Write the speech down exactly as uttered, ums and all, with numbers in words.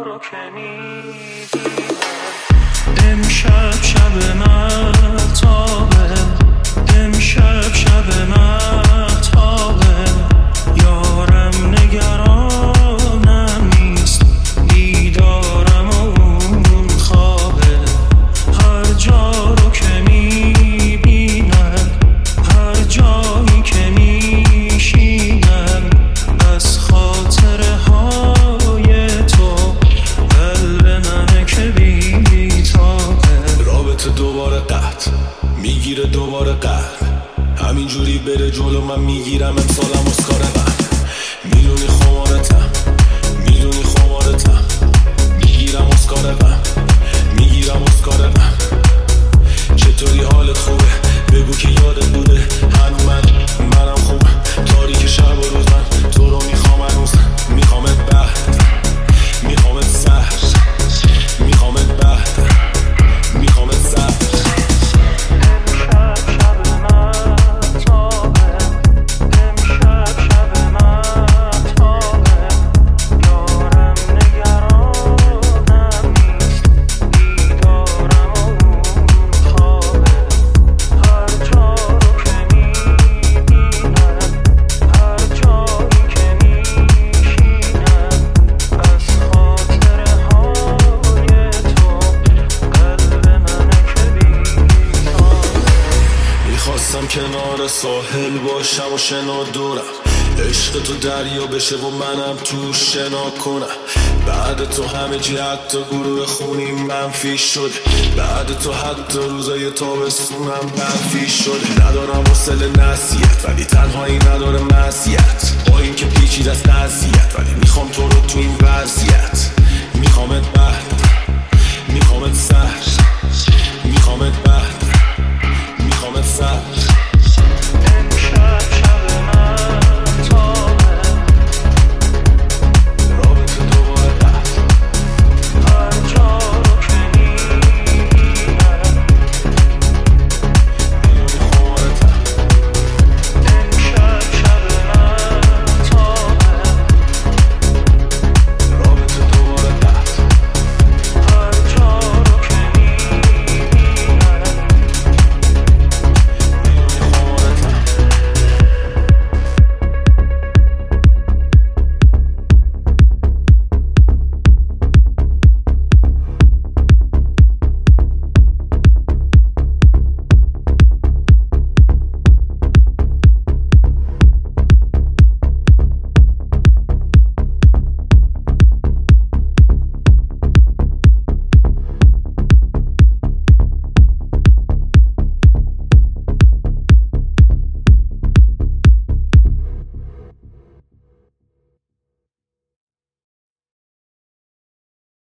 رو که می‌بینم. امشب شب مهتابه، امشب شب مهتابه، یارم نگرانم نیست، دیدارم و اون خوابه. هر جا رو که میبینم، هر جایی که میشینم، از خاطره های تو قلب منه که بیتابه. رابطه دوباره قطع میگیره دوباره قلب، همینجوری بره جلو من میگیرم امسالم اسکار من. میدونی خمارتم، میدونی خمارتم، میگیرم اسکار من، میگیرم اسکار من. چطوری حالت خوبه؟ بگو که یادت بوده هنو من منم خوبه. تاریک شب و روز من تو رو میخوام هنوز، میخوامت بعد، میخوامت سهر، میخوامت بعد، میخوامت سهر. خواستم کنار ساحل باشم و شنا دورم، عشق تو دریا بشه و منم تو شنا کنم. بعد تو همه جی حتی گروه خونی منفی شده، بعد تو حتی روزای تابستونم منفی شده. ندارم حوصله نصیحت ولی تنهایی نداره معصیت، با این که پیچیده از قضیت ولی میخوام تو رو تو این وضعیت.